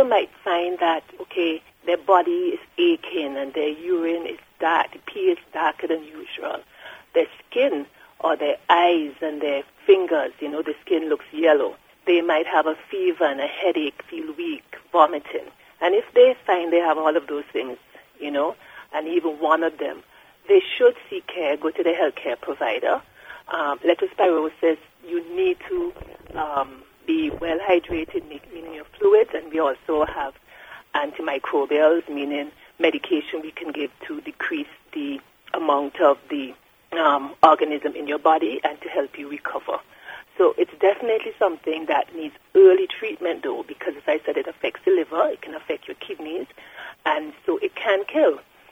might find that, okay, their body is aching and their urine is dark, the pee is darker than usual. Their skin or their eyes and their fingers, the skin looks yellow. They might have a fever and a headache, feel weak, vomiting. And if they find they have all of those things, and even one of them, they should seek care, go to the healthcare provider. Leptospirosis, you need to be well hydrated, meaning your fluids, and we also have antimicrobials, meaning medication we can give to decrease the amount of the organism in your body and to help you recover. So it's definitely something that needs early treatment, though, because as I said, it affects the liver, it can affect your kidneys, and so it can kill.